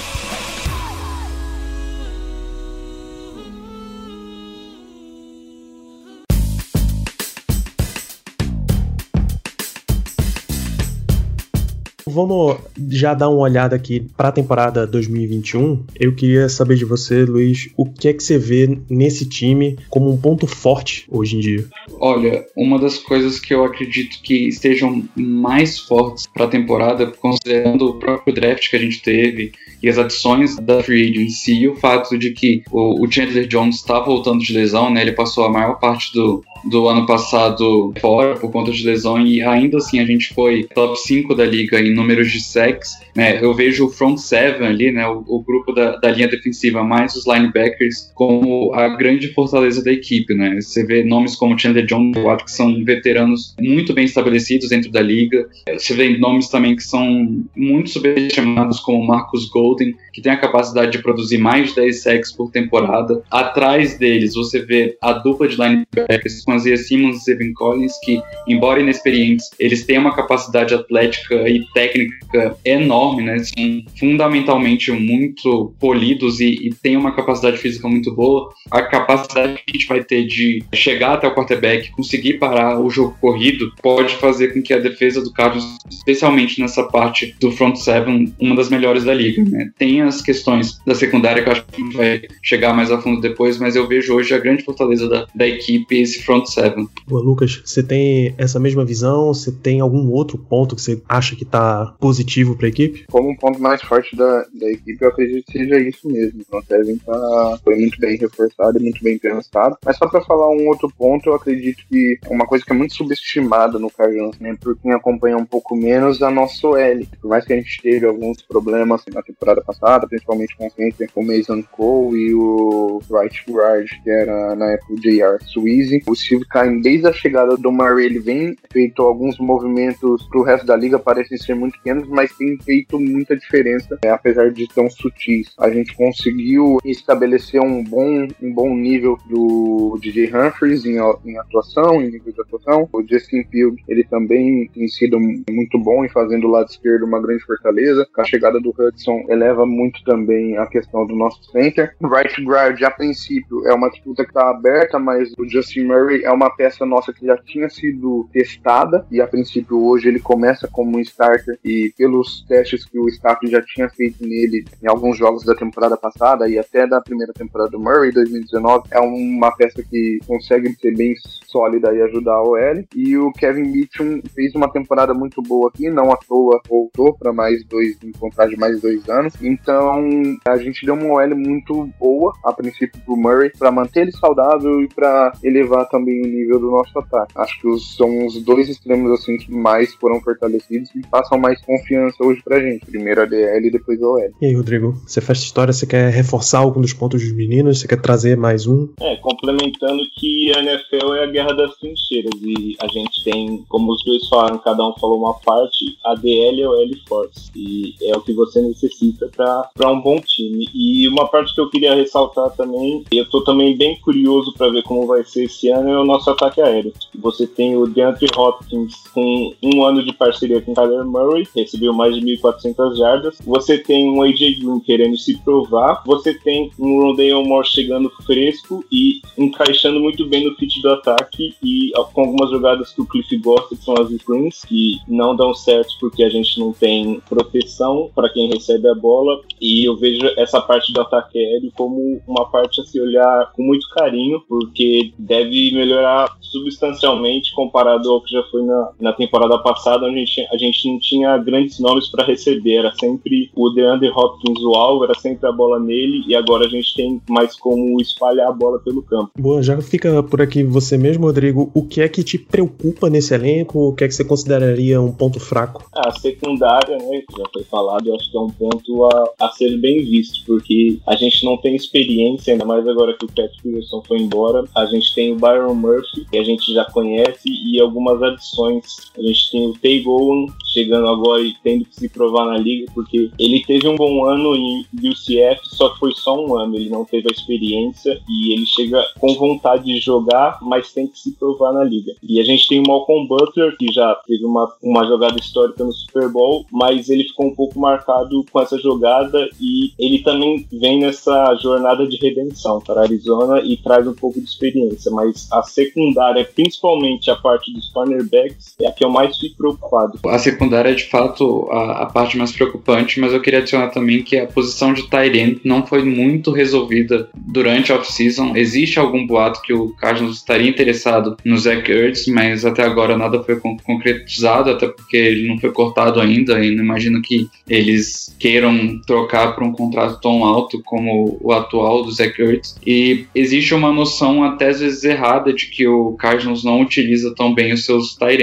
Vamos já dar uma olhada aqui para a temporada dois mil e vinte e um. Eu queria saber de você, Luiz, o que é que você vê nesse time como um ponto forte hoje em dia? Olha, uma das coisas que eu acredito que estejam mais fortes para a temporada, considerando o próprio draft que a gente teve e as adições da Free Agency e o fato de que o, o Chandler Jones está voltando de lesão, né? Ele passou a maior parte do, do ano passado fora por conta de lesão e ainda assim a gente foi top cinco da liga em números de sacks, né? Eu vejo o front seven ali, né? O, o grupo da, da linha defensiva mais os linebackers como a grande fortaleza da equipe, né? Você vê nomes como Chandler Jones, eu acho que são veteranos muito bem estabelecidos dentro da liga. Você vê nomes também que são muito subestimados como Marcus Golden, que tem a capacidade de produzir mais de dez sacks por temporada. Atrás deles você vê a dupla de linebackers com com Isaiah Simmons e Zevin Collins, que, embora inexperientes, eles têm uma capacidade atlética e técnica enorme, né? São fundamentalmente muito polidos e, e têm uma capacidade física muito boa. A capacidade que a gente vai ter de chegar até o quarterback, conseguir parar o jogo corrido, pode fazer com que a defesa do Cardinals, especialmente nessa parte do front seven, uma das melhores da liga, né? Tem as questões da secundária que eu acho que a gente vai chegar mais a fundo depois, mas eu vejo hoje a grande fortaleza da, da equipe, esse front seven. Boa, Lucas, você tem essa mesma visão? Você tem algum outro ponto que você acha que tá positivo para a equipe? Como um ponto mais forte da, da equipe, eu acredito que seja isso mesmo. O front seven tá, foi muito bem reforçado e muito bem pensado. Mas só para falar um outro ponto, eu acredito que uma coisa que é muito subestimada no Cardinals, né, por quem acompanha um pouco menos, a nossa O L. Por mais que a gente teve alguns problemas na temporada passada, principalmente com o Mason Cole e o right guard, que era na época o J R Sweezy. O Steve Keim, desde a chegada do Murray, ele vem feito alguns movimentos pro resto da liga, parecem ser muito pequenos, mas tem feito muita diferença, né, apesar de tão sutis. A gente conseguiu estabelecer um bom, um bom nível do D J Humphries em, em atuação, em nível de atuação. O Justin Field, ele também tem sido muito bom em fazendo o lado esquerdo uma grande fortaleza. A chegada do Hudson eleva muito também a questão do nosso center. O right guard, a princípio, é uma disputa que está aberta, mas o Justin Murray é uma peça nossa que já tinha sido testada e a princípio hoje ele começa como um starter, e pelos testes que o staff já tinha feito nele em alguns jogos da temporada passada e até da primeira temporada do Murray, dois mil e dezenove, é uma peça que consegue ser bem sólida e ajudar a O L. E o Kevin Mitchum fez uma temporada muito boa aqui, não à toa voltou para mais dois, em contrato de mais dois anos. Então a gente deu uma O L muito boa a princípio pro Murray, para manter ele saudável e para elevar também o nível do nosso ataque. Acho que os, são os dois extremos assim que mais foram fortalecidos e passam mais confiança hoje pra gente. Primeiro a D L e depois a O L. E aí, Rodrigo, você faz essa história, você quer reforçar algum dos pontos dos meninos? Você quer trazer mais um? É, complementando que a N F L é a guerra das trincheiras e a gente tem, como os dois falaram, cada um falou uma parte, a D L e a O L force, e é o que você necessita para um bom time. E uma parte que eu queria ressaltar também, eu tô também bem curioso para ver como vai ser esse ano, é o nosso ataque aéreo. Você tem o DeAndre Hopkins com um ano de parceria com o Kyler Murray, recebeu mais de mil e quatrocentas jardas. Você tem um A J Green querendo se provar. Você tem um Rondale Moore chegando fresco e encaixando muito bem no fit do ataque, e com algumas jogadas que o Cliff gosta, que são as screens, que não dão certo porque a gente não tem proteção para quem recebe a bola. E eu vejo essa parte do ataque aéreo como uma parte a se olhar com muito carinho, porque deve melhorar substancialmente comparado ao que já foi na, na temporada passada, onde a gente, a gente não tinha grandes nomes para receber, era sempre o DeAndre Hopkins o alvo, era sempre a bola nele, e agora a gente tem mais como espalhar a bola pelo campo. Boa, já fica por aqui você mesmo, Rodrigo. O que é que te preocupa nesse elenco? O que é que você consideraria um ponto fraco? A secundária, né, que já foi falado, eu acho que é um ponto a, a ser bem visto, porque a gente não tem experiência, ainda mais agora que o Pat Peterson foi embora. A gente tem o Byron Murphy, que a gente já conhece, e algumas adições. A gente tem o Tay Gowan chegando agora e tendo que se provar na liga, porque ele teve um bom ano em U C F, só que foi só um ano, ele não teve a experiência e ele chega com vontade de jogar, mas tem que se provar na liga. E a gente tem o Malcolm Butler, que já teve uma, uma jogada histórica no Super Bowl, mas ele ficou um pouco marcado com essa jogada, e ele também vem nessa jornada de redenção para Arizona e traz um pouco de experiência, mas a secundária, principalmente a parte dos cornerbacks, é a que eu mais fico preocupado. A secundária é de fato a, a parte mais preocupante, mas eu queria adicionar também que a posição de tight end não foi muito resolvida durante a off-season. Existe algum boato que o Cardinals estaria interessado no Zach Ertz, mas até agora nada foi con- concretizado, até porque ele não foi cortado ainda, e não imagino que eles queiram trocar por um contrato tão alto como o atual do Zach Ertz. E existe uma noção até às vezes errada de que o Cardinals não utiliza tão bem os seus tight ends.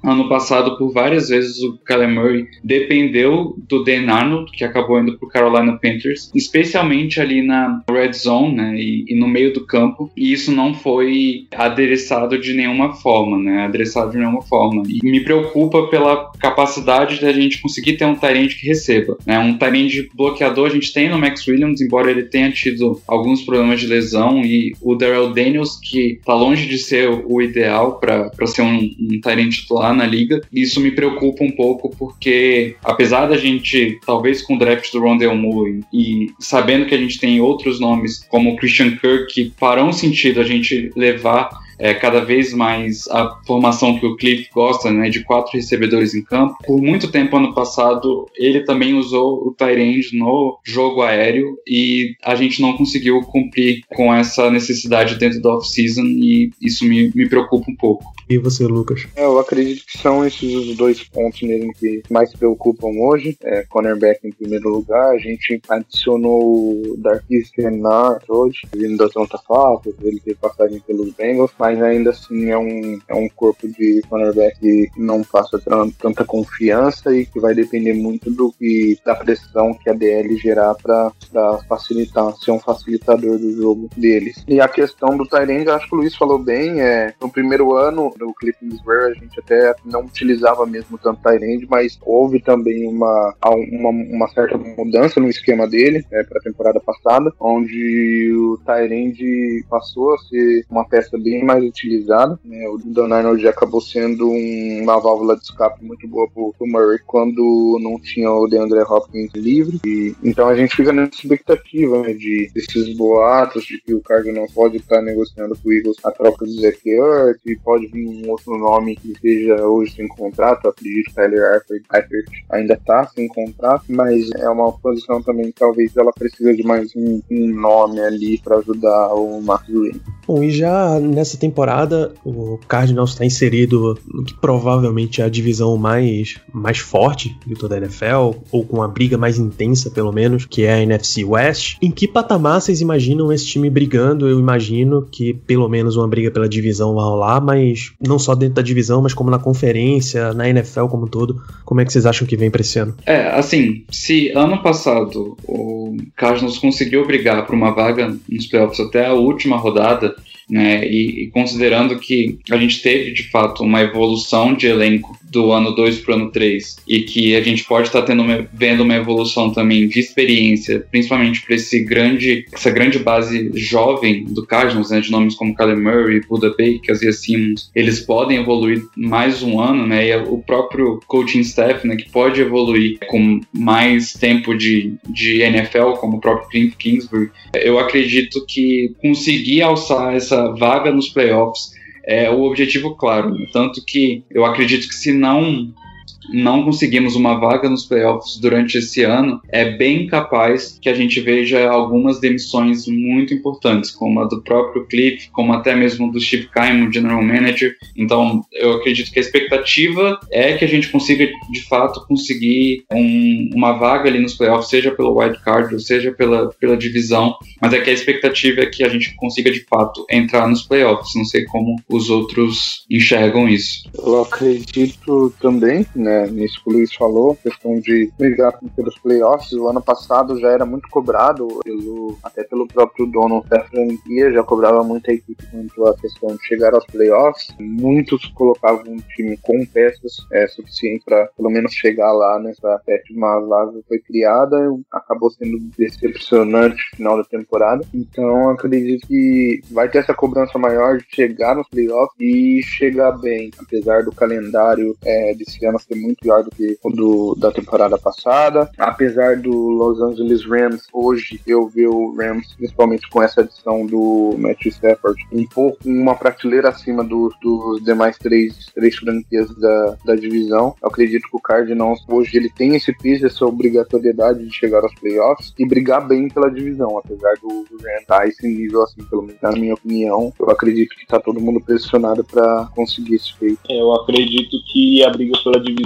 ano passado, por várias vezes, o Kyler Murray dependeu do Dan Arnold, que acabou indo pro Carolina Panthers, especialmente ali na red zone, né, e, e no meio do campo, e isso não foi adereçado de nenhuma forma, né, adereçado de nenhuma forma. E me preocupa pela capacidade da gente conseguir ter um tight end que receba, né, um tight end bloqueador a gente tem no Max Williams, embora ele tenha tido alguns problemas de lesão, e o Darrell Daniels, que tá longe de ser o ideal para ser um, um tight end titular na liga. Isso me preocupa um pouco porque, apesar da gente, talvez com o draft do Rondale Moore e sabendo que a gente tem outros nomes como o Christian Kirk que farão sentido a gente levar É, cada vez mais a formação que o Cliff gosta, né, de quatro recebedores em campo. Por muito tempo, ano passado, ele também usou o tight end no jogo aéreo e a gente não conseguiu cumprir com essa necessidade dentro da off-season e isso me, me preocupa um pouco. E você, Lucas? Eu acredito que são esses os dois pontos mesmo que mais preocupam hoje. É, cornerback em primeiro lugar, a gente adicionou o Darquise Kennard hoje, vindo da Atlanta Falcons, ele teve passagem pelos Bengals, mas ainda assim é um, é um corpo de cornerback que não passa tanta confiança e que vai depender muito do que, da pressão que a D L gerar para facilitar, ser um facilitador do jogo deles. E a questão do tight end, acho que o Luiz falou bem, é, no primeiro ano do Cliff-Kingsbury a gente até não utilizava mesmo tanto tight end, mas houve também uma, uma, uma certa mudança no esquema dele é, para a temporada passada, onde o tight end passou a ser uma peça bem mais utilizada, né? O Dan Arnold acabou sendo um, uma válvula de escape muito boa pro, pro Murray quando não tinha o DeAndre Hopkins livre, e, então a gente fica nessa expectativa, né, de desses boatos de que o Cardinals pode estar negociando com o Eagles a troca do Zach Ertz e pode vir um outro nome que esteja hoje sem contrato. Eu acredito que Tyler Eifert ainda está sem contrato, mas é uma posição também que talvez ela precisa de mais um, um nome ali para ajudar o Marcus Williams. Bom, e já nessa temporada o Cardinals está inserido no que provavelmente é a divisão mais, mais forte de toda a N F L, ou com uma briga mais intensa pelo menos, que é a N F C West. Em que patamar vocês imaginam esse time brigando? Eu imagino que pelo menos uma briga pela divisão vai rolar, mas não só dentro da divisão, mas como na conferência, na N F L como um todo. Como é que vocês acham que vem para esse ano? É, assim, se ano passado o Cardinals conseguiu brigar por uma vaga nos playoffs até a última rodada, né, e, e considerando que a gente teve de fato uma evolução de elenco do ano dois para o ano três e que a gente pode estar tendo uma, vendo uma evolução também de experiência, principalmente para esse grande, essa grande base jovem do Cardinals, né, de nomes como Kyler Murray, Budda Baker, Isaiah Simmons, eles podem evoluir mais um ano, né, e o próprio coaching staff, né, que pode evoluir com mais tempo de, de N F L, como o próprio Cliff Kingsbury. Eu acredito que conseguir alçar essa vaga nos playoffs é o objetivo claro, né? Tanto que eu acredito que se não não conseguimos uma vaga nos playoffs durante esse ano, é bem capaz que a gente veja algumas demissões muito importantes, como a do próprio Cliff, como até mesmo do Steve Keim, o General Manager. Então, eu acredito que a expectativa é que a gente consiga, de fato, conseguir um, uma vaga ali nos playoffs, seja pelo wild card, ou seja pela, pela divisão, mas é que a expectativa é que a gente consiga, de fato, entrar nos playoffs. Não sei como os outros enxergam isso. Eu acredito também, né, nisso que o Luiz falou, questão de brigar pelos playoffs. O ano passado já era muito cobrado, pelo, até pelo próprio dono da franquia, já cobrava muito a equipe quanto a questão de chegar aos playoffs. Muitos colocavam um time com peças é, suficientes para pelo menos chegar lá nessa sétima vaga que foi criada. Acabou sendo decepcionante no final da temporada. Então acredito que vai ter essa cobrança maior de chegar nos playoffs e chegar bem, apesar do calendário é, desse ano ser muito pior do que o do, da temporada passada. Apesar do Los Angeles Rams, hoje eu vejo o Rams, principalmente com essa adição do Matthew Stafford, um pouco uma prateleira acima dos, dos demais três, três franquias da, da divisão. Eu acredito que o Cardinals hoje ele tem esse peso, essa obrigatoriedade de chegar aos playoffs e brigar bem pela divisão, apesar do, do Rams estar a esse nível, assim, pelo menos na minha opinião. Eu acredito que está todo mundo pressionado para conseguir esse feito. Eu acredito que a briga pela divisão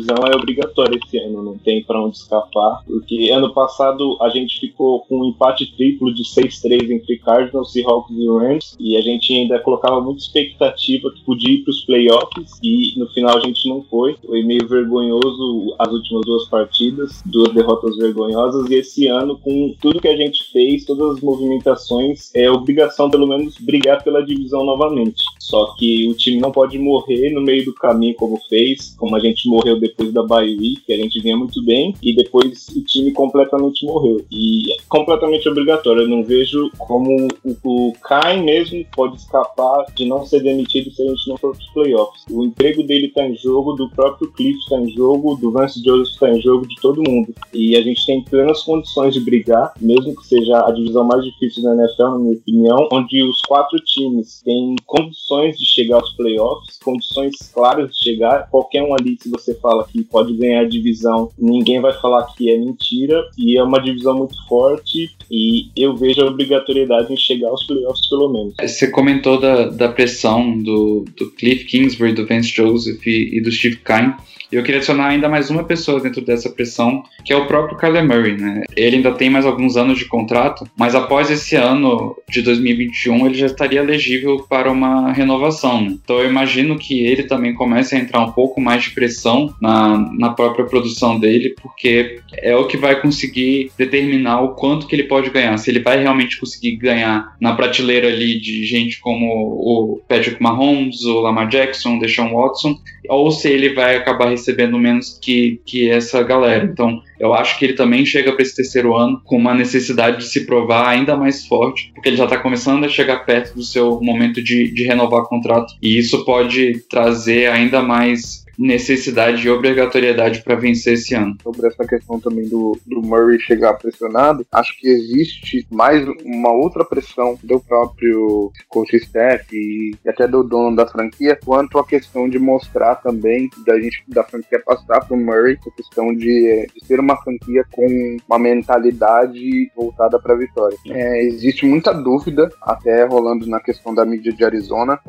divisão é obrigatória esse ano, não tem pra onde escapar, porque ano passado a gente ficou com um empate triplo de seis a três entre Cardinals, Seahawks e Rams, e a gente ainda colocava muita expectativa que podia ir pros playoffs, e no final a gente não foi. Foi meio vergonhoso as últimas duas partidas, duas derrotas vergonhosas, e esse ano, com tudo que a gente fez, todas as movimentações, é obrigação pelo menos brigar pela divisão novamente. Só que o time não pode morrer no meio do caminho como fez, como a gente morreu depois da bye week, que a gente vinha muito bem, e depois o time completamente morreu. E é completamente obrigatório. Eu não vejo como o, o Kai mesmo pode escapar de não ser demitido se a gente não for para os playoffs. O emprego dele está em jogo, do próprio Cliff está em jogo, do Vance Joseph está em jogo, de todo mundo. E a gente tem plenas condições de brigar, mesmo que seja a divisão mais difícil da N F L, na minha opinião, onde os quatro times têm condições de chegar aos playoffs, condições claras de chegar. Qualquer um ali, se você fala que pode ganhar a divisão, ninguém vai falar que é mentira, e é uma divisão muito forte, e eu vejo a obrigatoriedade em chegar aos playoffs pelo menos. Você comentou da, da pressão do, do Cliff Kingsbury, do Vance Joseph e, e do Steve Keim. Eu queria adicionar ainda mais uma pessoa dentro dessa pressão, que é o próprio Kyler Murray, né? Ele ainda tem mais alguns anos de contrato, mas após esse ano de dois mil e vinte e um, ele já estaria elegível para uma renovação, né? Então eu imagino que ele também comece a entrar um pouco mais de pressão na, na própria produção dele, porque é o que vai conseguir determinar o quanto que ele pode ganhar. Se ele vai realmente conseguir ganhar na prateleira ali de gente como o Patrick Mahomes, o Lamar Jackson, o Deshaun Watson, ou se ele vai acabar recebendo menos que, que essa galera. Então, eu acho que ele também chega para esse terceiro ano com uma necessidade de se provar ainda mais forte, porque ele já está começando a chegar perto do seu momento de, de renovar o contrato, e isso pode trazer ainda mais necessidade e obrigatoriedade para vencer esse ano. Sobre essa questão também do, do Murray chegar pressionado, acho que existe mais uma outra pressão do próprio coach staff e até do dono da franquia, quanto a questão de mostrar também da gente da franquia passar para o Murray, a questão de, de ser uma franquia com uma mentalidade voltada para a vitória. É, existe muita dúvida, até rolando na questão da mídia de Arizona,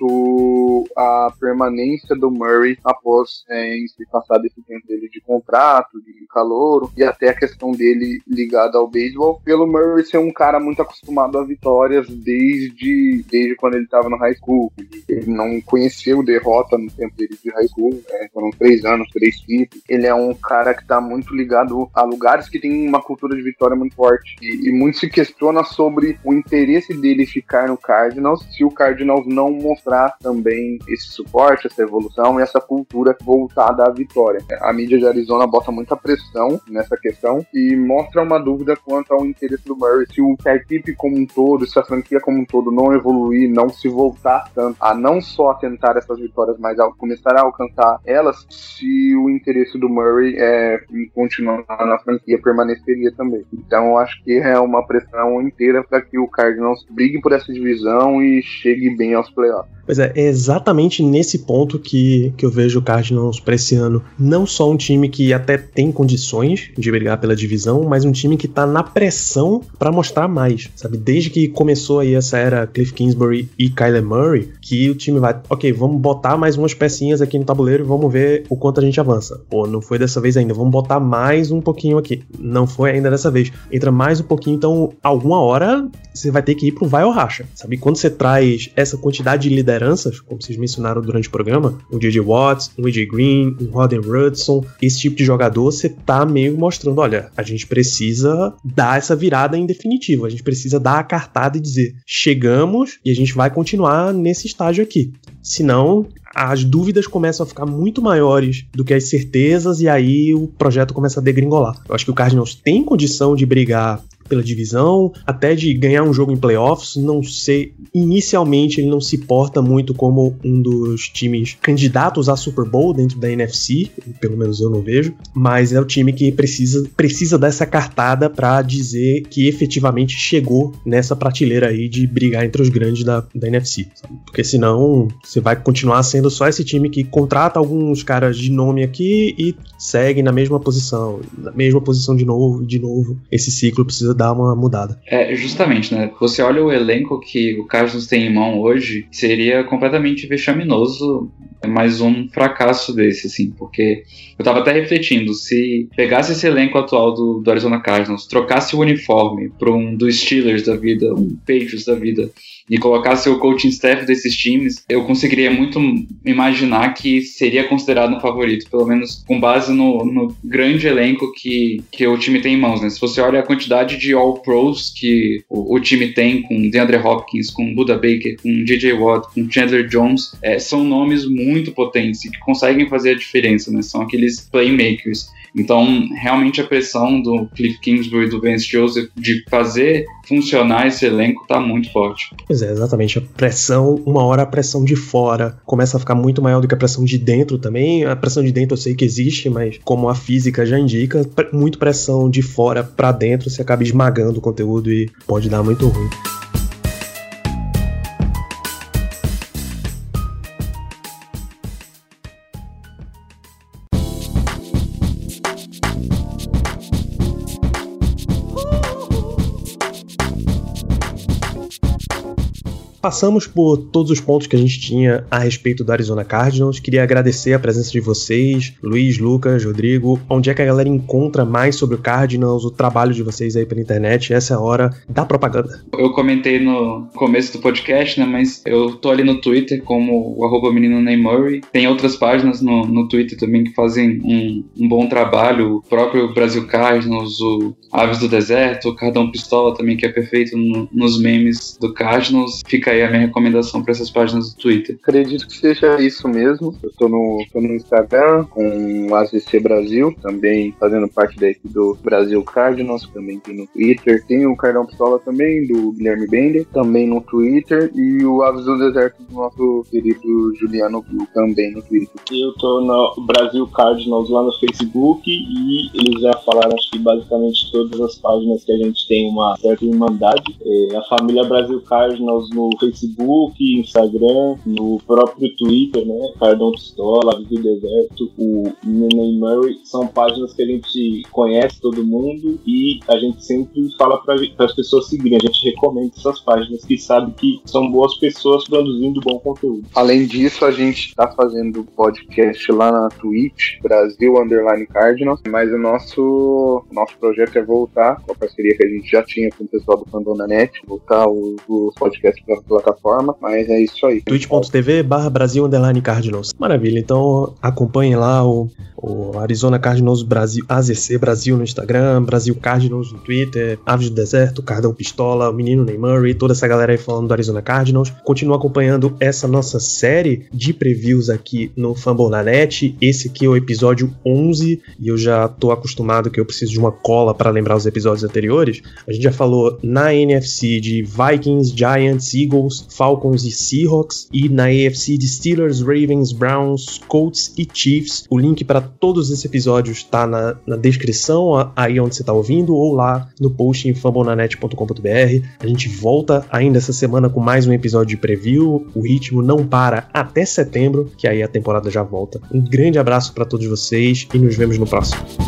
quanto à permanência do Murray após é, em se passar desse tempo dele de contrato, de calouro, e até a questão dele ligada ao beisebol, pelo Murray ser um cara muito acostumado a vitórias desde, desde quando ele estava no high school. Ele não conheceu derrota no tempo dele de high school, é, foram três anos, três títulos. Ele é um cara que está muito ligado a lugares que tem uma cultura de vitória muito forte, e, e muito se questiona sobre o interesse dele ficar no Cardinals se o Cardinals não mostrar também esse suporte, essa evolução e essa cultura voltada à vitória. A mídia de Arizona bota muita pressão nessa questão e mostra uma dúvida quanto ao interesse do Murray. Se o, a equipe como um todo, se a franquia como um todo não evoluir, não se voltar tanto a não só tentar essas vitórias, mas a começar a alcançar elas, se o interesse do Murray é em continuar na franquia, permaneceria também. Então eu acho que é uma pressão inteira para que o Cardinals brigue por essa divisão e chegue bem aos playoffs. Pois é, é exatamente nesse ponto que, que eu vejo o Cardinals para esse ano. Não só um time que até tem condições de brigar pela divisão, mas um time que tá na pressão para mostrar mais, sabe? Desde que começou aí essa era Cliff Kingsbury e Kyler Murray, que o time vai, ok, vamos botar mais umas pecinhas aqui no tabuleiro e vamos ver o quanto a gente avança. Pô, não foi dessa vez ainda, vamos botar mais um pouquinho aqui. Não foi ainda dessa vez. Entra mais um pouquinho, então alguma hora você vai ter que ir pro vai ou racha, sabe? Quando você traz essa quantidade de lideranças, como vocês mencionaram durante o programa, um J J Watts, um A J Green, um Rodney Hudson, esse tipo de jogador, você tá meio mostrando, olha, a gente precisa dar essa virada em definitivo, a gente precisa dar a cartada e dizer, chegamos e a gente vai continuar nesse estágio aqui. Senão, as dúvidas começam a ficar muito maiores do que as certezas e aí o projeto começa a degringolar. Eu acho que o Cardinals tem condição de brigar pela divisão, até de ganhar um jogo em playoffs. Não sei, inicialmente ele não se porta muito como um dos times candidatos a Super Bowl dentro da N F C, pelo menos eu não vejo, mas é o time que precisa, precisa dessa cartada para dizer que efetivamente chegou nessa prateleira aí de brigar entre os grandes da, da N F C, sabe? Porque senão você vai continuar sendo só esse time que contrata alguns caras de nome aqui e segue na mesma posição, na mesma posição de novo, de novo. Esse ciclo precisa dar uma mudada. É, justamente, né? Você olha o elenco que o Cardinals tem em mão hoje, seria completamente vexaminoso mais um fracasso desse, assim, porque eu tava até refletindo, se pegasse esse elenco atual do, do Arizona Cardinals, trocasse o uniforme para um dos Steelers da vida, um Patriots da vida, e colocasse o coaching staff desses times, eu conseguiria muito imaginar que seria considerado um favorito, pelo menos com base no, no grande elenco que, que o time tem em mãos, né? Se você olha a quantidade de All-Pros que o, o time tem, com DeAndre Hopkins, com Budda Baker, com J J Watt, com Chandler Jones, é, são nomes muito potentes e que conseguem fazer a diferença, né? São aqueles playmakers. Então, realmente a pressão do Cliff Kingsbury e do Vance Joseph de fazer funcionar esse elenco está muito forte. Pois é, exatamente. A pressão, uma hora a pressão de fora começa a ficar muito maior do que a pressão de dentro também. A pressão de dentro eu sei que existe, mas como a física já indica, muito pressão de fora para dentro, você acaba esmagando o conteúdo e pode dar muito ruim. Passamos por todos os pontos que a gente tinha a respeito do Arizona Cardinals. Queria agradecer a presença de vocês, Luiz, Lucas, Rodrigo. Onde é que a galera encontra mais sobre o Cardinals, o trabalho de vocês aí pela internet? Essa é a hora da propaganda. Eu comentei no começo do podcast, né, mas eu tô ali no Twitter como o arroba menino Ney Murray. Tem outras páginas no, no Twitter também que fazem um, um bom trabalho. O próprio Brasil Cardinals, o Aves do Deserto, o Cardão Pistola também, que é perfeito no, nos memes do Cardinals. Fica aí a minha recomendação para essas páginas do Twitter. Acredito que seja isso mesmo. Eu tô no, tô no Instagram com o A Z C Brasil, também fazendo parte da equipe do Brasil Cardinals, também tem no Twitter. Tem o Cardão Pistola também, do Guilherme Bender, também no Twitter. E o Aves do Deserto do nosso querido Juliano Gil, também no Twitter. Eu tô no Brasil Cardinals lá no Facebook e eles já falaram, acho que basicamente todas as páginas que a gente tem uma certa irmandade. É, a família Brasil Cardinals no Facebook, Instagram, no próprio Twitter, né? Cardão Pistola, Aves do Deserto, o Ney Murray, são páginas que a gente conhece todo mundo e a gente sempre fala para as pessoas seguirem. A gente recomenda essas páginas que sabe que são boas pessoas produzindo bom conteúdo. Além disso, a gente está fazendo podcast lá na Twitch, Brasil Underline Cardinals, mas o nosso, nosso projeto é voltar com a parceria que a gente já tinha com o pessoal do Fandom na Net, voltar os, os podcasts para plataforma, mas é isso aí. twitch.tv barra Brasil Underline Cardinals. Maravilha, então acompanhem lá o, o Arizona Cardinals Brasil, A Z C Brasil no Instagram, Brasil Cardinals no Twitter, Aves do Deserto, Cardão Pistola, o menino Ney Murray, toda essa galera aí falando do Arizona Cardinals. Continua acompanhando essa nossa série de previews aqui no Fumble na Net. Esse aqui é o episódio onze e eu já tô acostumado que eu preciso de uma cola para lembrar os episódios anteriores. A gente já falou na N F C de Vikings, Giants, Eagles, Falcons e Seahawks, e na A F C de Steelers, Ravens, Browns, Colts e Chiefs. O link para todos esses episódios está na, na descrição, aí onde você está ouvindo, ou lá no post em fumblenanet ponto com ponto b r. A gente volta ainda essa semana com mais um episódio de preview. O ritmo não para até setembro, que aí a temporada já volta. Um grande abraço para todos vocês e nos vemos no próximo.